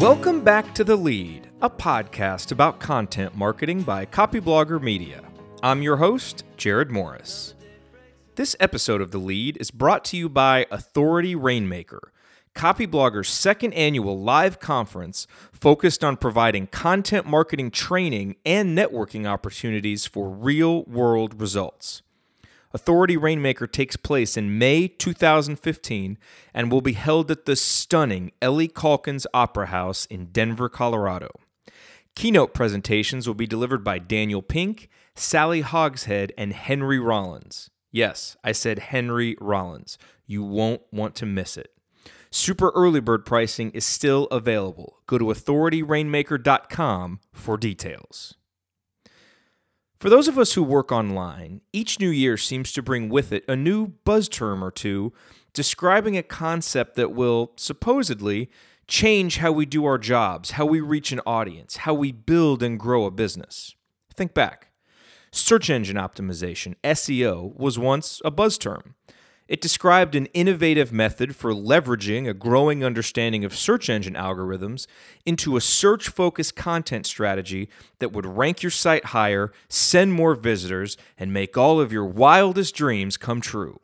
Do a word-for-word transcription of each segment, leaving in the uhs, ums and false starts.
Welcome back to The Lead, a podcast about content marketing by Copyblogger Media. I'm your host, Jared Morris. This episode of The Lead is brought to you by Authority Rainmaker, Copyblogger's second annual live conference focused on providing content marketing training and networking opportunities for real-world results. Authority Rainmaker takes place in May two thousand fifteen and will be held at the stunning Ellie Calkins Opera House in Denver, Colorado. Keynote presentations will be delivered by Daniel Pink, Sally Hogshead, and Henry Rollins. Yes, I said Henry Rollins. You won't want to miss it. Super early bird pricing is still available. Go to authority rainmaker dot com for details. For those of us who work online, each new year seems to bring with it a new buzz term or two describing a concept that will, supposedly, change how we do our jobs, how we reach an audience, how we build and grow a business. Think back. Search engine optimization, S E O, was once a buzz term. It described an innovative method for leveraging a growing understanding of search engine algorithms into a search-focused content strategy that would rank your site higher, send more visitors, and make all of your wildest dreams come true.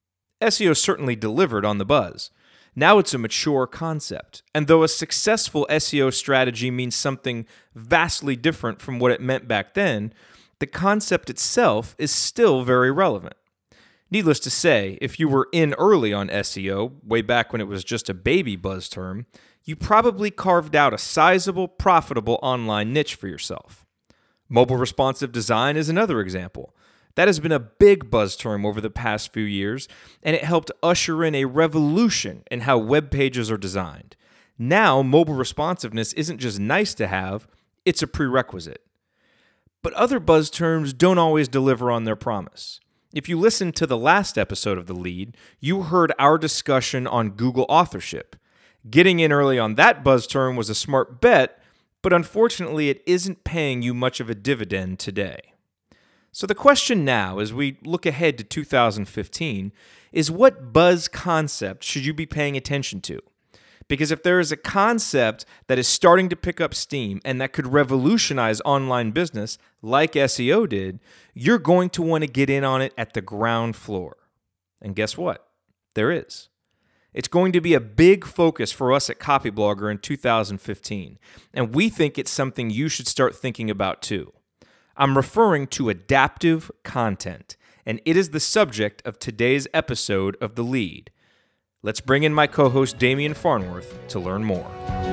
S E O certainly delivered on the buzz. Now it's a mature concept, and though a successful S E O strategy means something vastly different from what it meant back then, the concept itself is still very relevant. Needless to say, if you were in early on S E O, way back when it was just a baby buzz term, you probably carved out a sizable, profitable online niche for yourself. Mobile responsive design is another example. That has been a big buzz term over the past few years, and it helped usher in a revolution in how web pages are designed. Now, mobile responsiveness isn't just nice to have, it's a prerequisite. But other buzz terms don't always deliver on their promise. If you listened to the last episode of The Lead, you heard our discussion on Google authorship. Getting in early on that buzz term was a smart bet, but unfortunately it isn't paying you much of a dividend today. So the question now, as we look ahead to two thousand fifteen, is what buzz concept should you be paying attention to? Because if there is a concept that is starting to pick up steam and that could revolutionize online business like S E O did, you're going to want to get in on it at the ground floor. And guess what? There is. It's going to be a big focus for us at Copyblogger in two thousand fifteen, and we think it's something you should start thinking about too. I'm referring to adaptive content, and it is the subject of today's episode of The Lead. Let's bring in my co-host Damian Farnworth to learn more.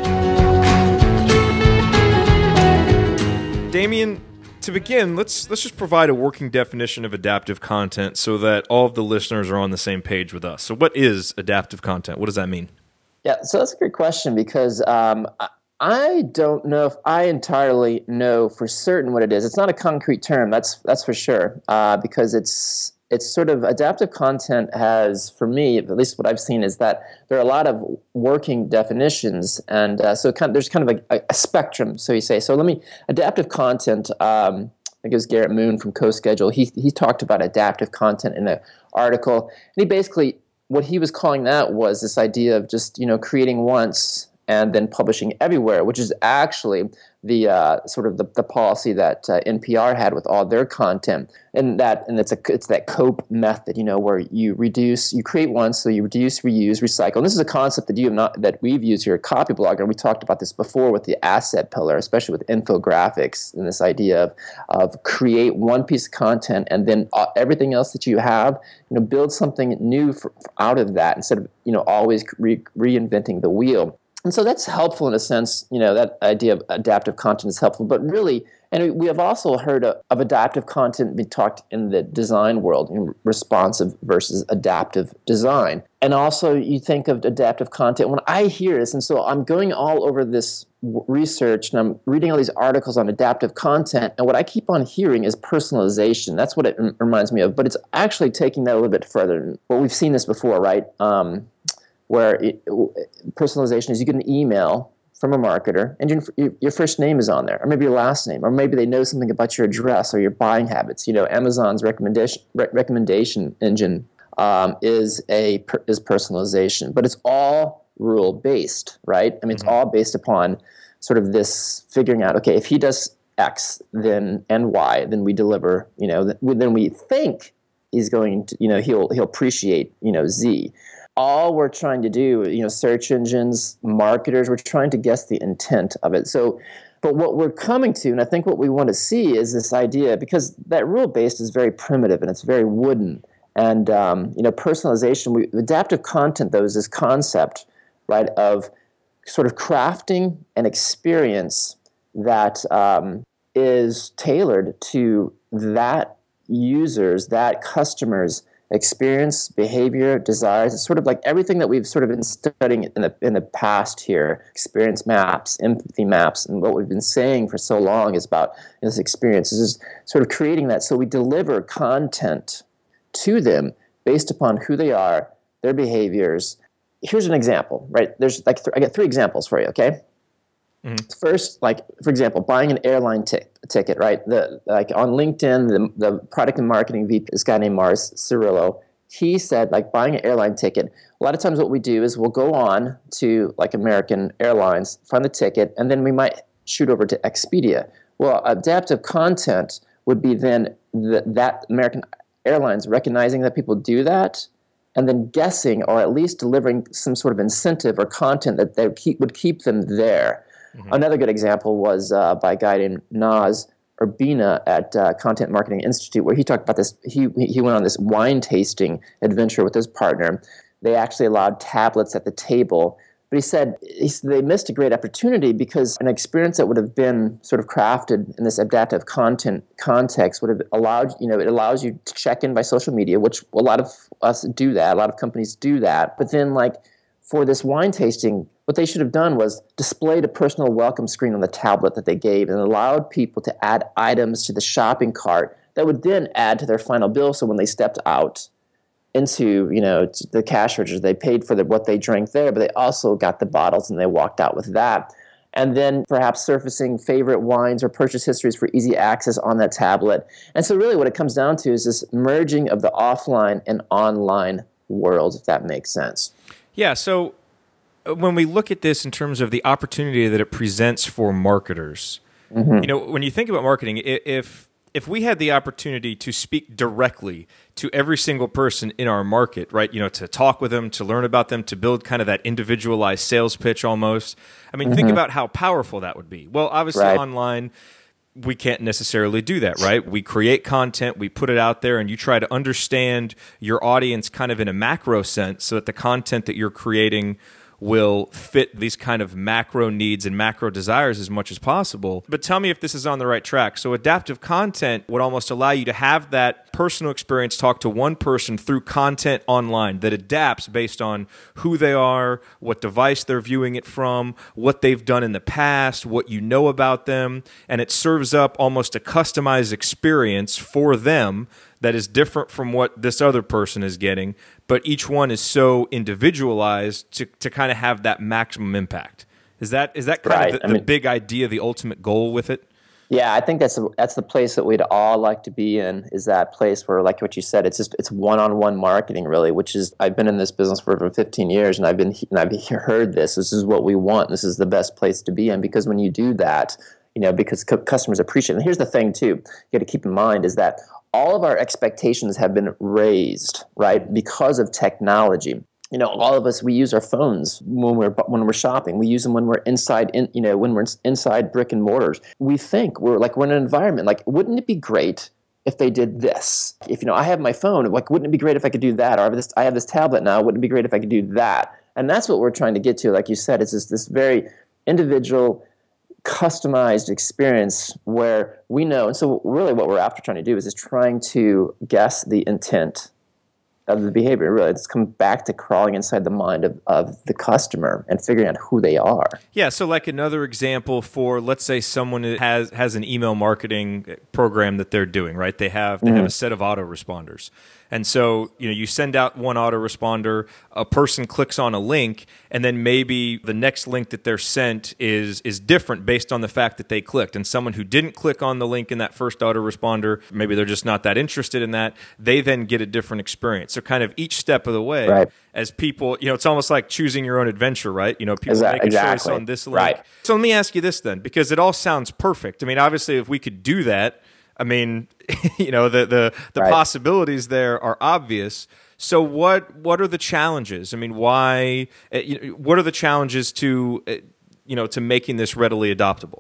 Damian, to begin, let's let's just provide a working definition of adaptive content so that all of the listeners are on the same page with us. So what is adaptive content? What does that mean? Yeah, so that's a good question because um, I don't know if I entirely know for certain what it is. It's not a concrete term, that's that's for sure, uh, because it's it's sort of adaptive content has, for me, at least what I've seen, is that there are a lot of working definitions, and uh, so kind of, there's kind of a, a spectrum, so you say. So let me, adaptive content, um, I think it was Garrett Moon from CoSchedule, he, he talked about adaptive content in the article, and he basically, what he was calling that was this idea of just, you know, creating once and then publishing everywhere, which is actually the uh, sort of the, the policy that uh, N P R had with all their content, and that and it's a it's that COPE method, you know, where you reduce, you create once, so you reduce, reuse, recycle. And this is a concept that you have not that we've used here at Copyblogger, and we talked about this before with the asset pillar, especially with infographics, and this idea of of create one piece of content and then uh, everything else that you have, you know, build something new for, out of that instead of, you know, always re- reinventing the wheel. And so that's helpful in a sense, you know, that idea of adaptive content is helpful. But really, and we have also heard of, of adaptive content being talked in the design world, you know, responsive versus adaptive design. And also you think of adaptive content, when I hear this, and so I'm going all over this research and I'm reading all these articles on adaptive content, and what I keep on hearing is personalization. That's what it m- reminds me of, but it's actually taking that a little bit further. Well, we've seen this before, right? Um, where it, personalization is you get an email from a marketer and your, your first name is on there, or maybe your last name, or maybe they know something about your address or your buying habits. You know, Amazon's recommendation re- recommendation engine um, is a is personalization, but it's all rule based, right? I mean, it's Mm-hmm. all based upon sort of this figuring out, okay, if he does X, then and Y, then we deliver, you know, then we think he's going to, you know, he'll he'll appreciate, you know, Z. All we're trying to do, you know, search engines, marketers, we're trying to guess the intent of it. So, but what we're coming to, and I think what we want to see is this idea, because that rule-based is very primitive and it's very wooden. And, um, you know, personalization, we, adaptive content, though, is this concept, right, of sort of crafting an experience that um, is tailored to that user's, that customer's experience, behavior, desires. It's sort of like everything that we've sort of been studying in the in the past here, experience maps, empathy maps, and what we've been saying for so long is about this experience. This is sort of creating that so we deliver content to them based upon who they are, their behaviors. Here's an example, right? There's like th- I got three examples for you, okay? Mm-hmm. First, like, for example, buying an airline t- ticket, right? The like on LinkedIn, the, the product and marketing V P, this guy named Mars Cirillo, he said, like, buying an airline ticket, a lot of times what we do is we'll go on to, like, American Airlines, find the ticket, and then we might shoot over to Expedia. Well, adaptive content would be then the, that American Airlines recognizing that people do that, and then guessing or at least delivering some sort of incentive or content that they keep, would keep them there. Mm-hmm. Another good example was uh, by a guy named Naz Urbina at uh, Content Marketing Institute, where he talked about this. He he went on this wine tasting adventure with his partner. They actually allowed tablets at the table, but he said, he said they missed a great opportunity because an experience that would have been sort of crafted in this adaptive content context would have allowed, you know, it allows you to check in by social media, which a lot of us do that, a lot of companies do that. But then, like, for this wine tasting, what they should have done was displayed a personal welcome screen on the tablet that they gave and allowed people to add items to the shopping cart that would then add to their final bill. So when they stepped out into, you know, the cash register, they paid for the, what they drank there, but they also got the bottles and they walked out with that. And then perhaps surfacing favorite wines or purchase histories for easy access on that tablet. And so really what it comes down to is this merging of the offline and online worlds, if that makes sense. Yeah, so when we look at this in terms of the opportunity that it presents for marketers, mm-hmm. you know, when you think about marketing, if if we had the opportunity to speak directly to every single person in our market, right, you know, to talk with them, to learn about them, to build kind of that individualized sales pitch almost, I mean, mm-hmm. think about how powerful that would be. Well, obviously right. online, we can't necessarily do that, right? We create content, we put it out there, and you try to understand your audience kind of in a macro sense so that the content that you're creating will fit these kind of macro needs and macro desires as much as possible. But tell me if this is on the right track. So adaptive content would almost allow you to have that personal experience talk to one person through content online that adapts based on who they are, what device they're viewing it from, what they've done in the past, what you know about them, and it serves up almost a customized experience for them that is different from what this other person is getting, but each one is so individualized to, to kind of have that maximum impact. Is that is that kind right. of the, the mean, big idea, the ultimate goal with it? Yeah, I think that's that's the place that we'd all like to be in, is that place where, like what you said, it's just it's one-on-one marketing, really, which is, I've been in this business for over fifteen years, and I've been and I've heard this. This is what we want. This is the best place to be in, because when you do that, you know, because cu- customers appreciate it. And here's the thing, too, you got to keep in mind is that all of our expectations have been raised, right, because of technology. You know, all of us, we use our phones when we're when we're shopping. We use them when we're inside, in, you know, when we're inside brick and mortars. We think we're like we're in an environment. Like, wouldn't it be great if they did this? If, you know, I have my phone, like, wouldn't it be great if I could do that? Or I have this, I have this tablet now. Wouldn't it be great if I could do that? And that's what we're trying to get to. Like you said, it's this this very individual, customized experience where we know. And so really what we're after trying to do is just trying to guess the intent of the behavior. Really, it's come back to crawling inside the mind of, of the customer and figuring out who they are. Yeah, so like another example for, let's say someone has has an email marketing program that they're doing, right? They have they mm-hmm. have a set of autoresponders. And so, you know, you send out one autoresponder, a person clicks on a link, and then maybe the next link that they're sent is is different based on the fact that they clicked. And someone who didn't click on the link in that first autoresponder, maybe they're just not that interested in that, they then get a different experience. So kind of each step of the way, right. as people, you know, it's almost like choosing your own adventure, right? You know, people Exa- make a exactly. choice on this link. Right. So let me ask you this then, because it all sounds perfect. I mean, obviously, if we could do that, I mean, you know, the the, the right. possibilities there are obvious. So what what are the challenges? I mean, why? Uh, you know, what are the challenges to uh, you know to making this readily adoptable?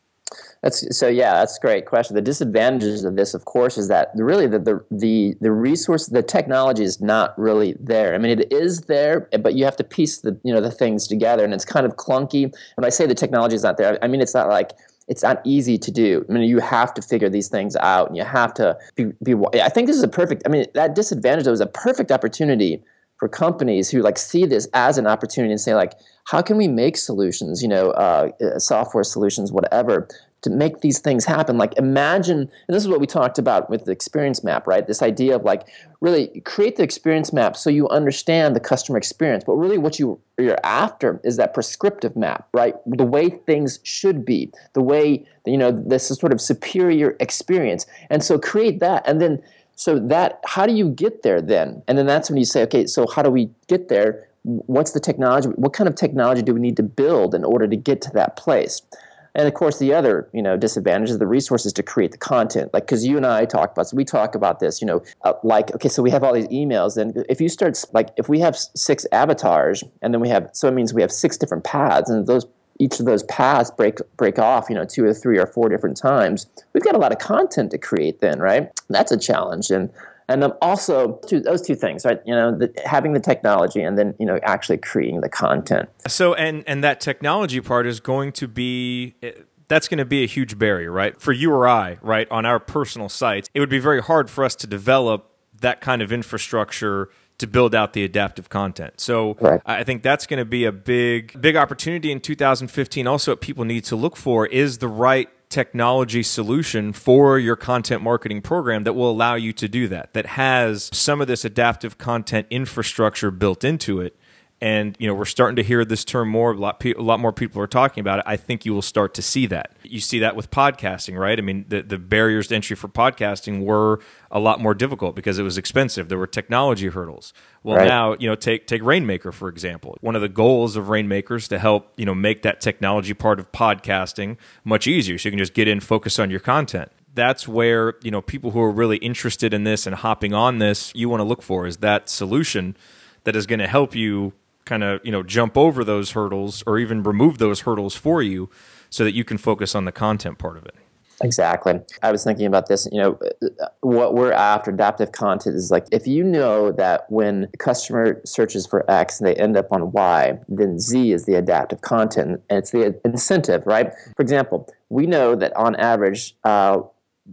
That's so yeah, that's a great question. The disadvantages of this, of course, is that really the the the, the resource, the technology is not really there. I mean, it is there, but you have to piece the you know the things together, and it's kind of clunky. And when I say the technology is not there, I mean it's not like it's not easy to do. I mean, you have to figure these things out, and you have to be. be I think this is a perfect. I mean, that disadvantage was a perfect opportunity for companies who like see this as an opportunity and say like, how can we make solutions? You know, uh, software solutions, whatever, to make these things happen. Like imagine, and this is what we talked about with the experience map, right? This idea of like really create the experience map so you understand the customer experience. But really what you, you're after is that prescriptive map, right? The way things should be, the way, you know, this is sort of superior experience. And so create that. And then, so that, how do you get there then? And then that's when you say, okay, so how do we get there? What's the technology? What kind of technology do we need to build in order to get to that place? And of course, the other, you know, disadvantage is the resources to create the content. Like, because you and I talk about, so we talk about this, you know, uh, like, okay, so we have all these emails, and if you start, like, if we have six avatars, and then we have, so it means we have six different paths, and those, each of those paths break break off, you know, two or three or four different times. We've got a lot of content to create then, right? That's a challenge. And And then also two, those two things, right? You know, the, having the technology and then, you know, actually creating the content. So, and and that technology part is going to be, that's going to be a huge barrier, right? For you or I, right, on our personal sites, it would be very hard for us to develop that kind of infrastructure to build out the adaptive content. So right. I think that's going to be a big, big opportunity in two thousand fifteen. Also, what people need to look for is the right technology solution for your content marketing program that will allow you to do that, that has some of this adaptive content infrastructure built into it. And, you know, we're starting to hear this term more. A lot, a lot more people are talking about it. I think you will start to see that. You see that with podcasting, right? I mean, the, the barriers to entry for podcasting were a lot more difficult because it was expensive. There were technology hurdles. Well, right. now, you know, take take Rainmaker, for example. One of the goals of Rainmaker is to help, you know, make that technology part of podcasting much easier. So you can just get in, focus on your content. That's where, you know, people who are really interested in this and hopping on this, you want to look for is that solution that is going to help you kind of, you know, jump over those hurdles or even remove those hurdles for you so that you can focus on the content part of it. Exactly. I was thinking about this, you know, what we're after, adaptive content, is like, if you know that when a customer searches for X and they end up on Y, then Z is the adaptive content, and it's the incentive, right? For example, we know that on average, uh,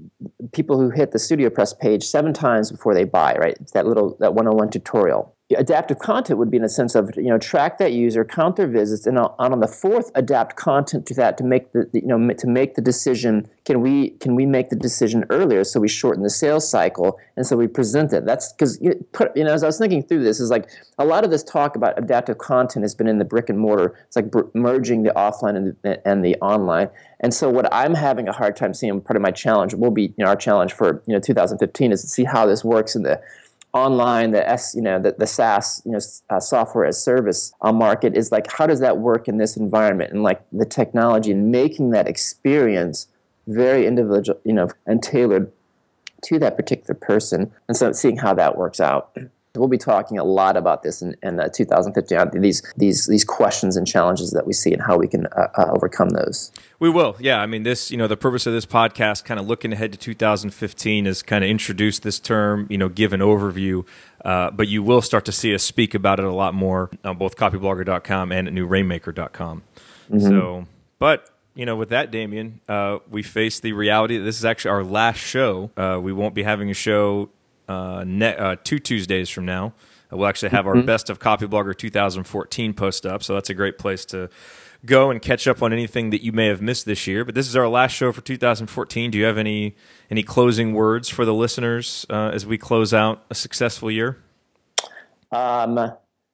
people who hit the StudioPress page seven times before they buy, right? It's that little, that one oh one tutorial. Adaptive content would be in a sense of, you know, track that user, count their visits, and on, on the fourth, adapt content to that to make the, you know, to make the decision. Can we can we make the decision earlier so we shorten the sales cycle and so we present it? That's because, you know, as I was thinking through this, is like a lot of this talk about adaptive content has been in the brick and mortar. It's like br- merging the offline and the, and the online. And so what I'm having a hard time seeing, part of my challenge will be, you know, our challenge for, you know, two thousand fifteen is to see how this works in the online, the S, you know, the, the SaaS, you know, uh, software as service uh, market, is like, how does that work in this environment? And like the technology and making that experience very individual, you know, and tailored to that particular person. And so seeing how that works out. We'll be talking a lot about this in, in uh, two thousand fifteen, these these these questions and challenges that we see and how we can uh, uh, overcome those. We will, yeah. I mean, this, you know, the purpose of this podcast, kind of looking ahead to two thousand fifteen, is kind of introduce this term, you know, give an overview, uh, but you will start to see us speak about it a lot more on both copyblogger dot com and at new rainmaker dot com. Mm-hmm. So, but, you know, with that, Damien, uh, we face the reality that this is actually our last show. Uh, we won't be having a show Uh, ne- uh, two Tuesdays from now. Uh, we'll actually have our mm-hmm. Best of Copyblogger two thousand fourteen post up, so that's a great place to go and catch up on anything that you may have missed this year. But this is our last show for two thousand fourteen. Do you have any any closing words for the listeners uh, as we close out a successful year? Um,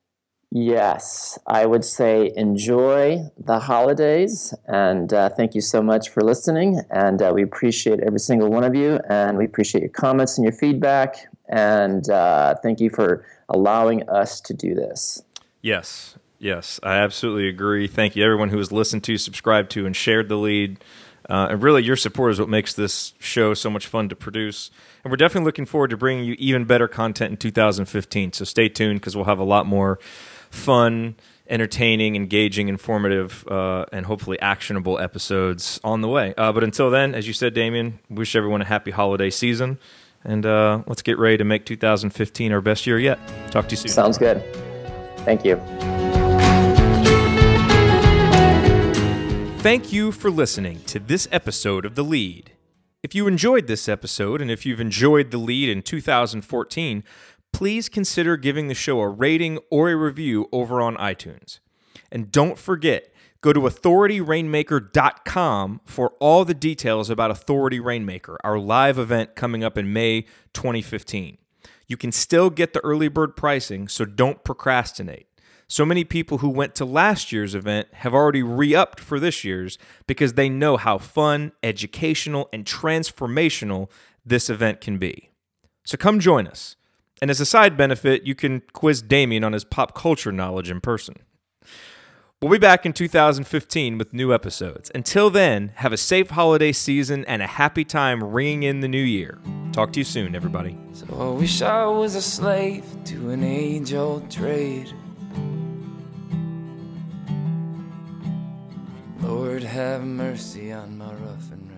yes, I would say enjoy the holidays, and uh, thank you so much for listening, and uh, we appreciate every single one of you, and we appreciate your comments and your feedback, and uh, thank you for allowing us to do this. Yes, yes, I absolutely agree. Thank you, everyone who has listened to, subscribed to, and shared the lead. Uh, and really, your support is what makes this show so much fun to produce. And we're definitely looking forward to bringing you even better content in two thousand fifteen. So stay tuned, because we'll have a lot more fun, entertaining, engaging, informative, uh, and hopefully actionable episodes on the way. Uh, but until then, as you said, Damien, wish everyone a happy holiday season. And uh, let's get ready to make two thousand fifteen our best year yet. Talk to you soon. Sounds good. Thank you. Thank you for listening to this episode of The Lead. If you enjoyed this episode, and if you've enjoyed The Lead in two thousand fourteen, please consider giving the show a rating or a review over on iTunes. And don't forget, go to authority rainmaker dot com for all the details about Authority Rainmaker, our live event coming up in May twenty fifteen. You can still get the early bird pricing, so don't procrastinate. So many people who went to last year's event have already re-upped for this year's because they know how fun, educational, and transformational this event can be. So come join us. And as a side benefit, you can quiz Damien on his pop culture knowledge in person. We'll be back in two thousand fifteen with new episodes. Until then, have a safe holiday season and a happy time ringing in the new year. Talk to you soon, everybody. So I wish I was a slave to an age-old trade. Lord, have mercy on my rough and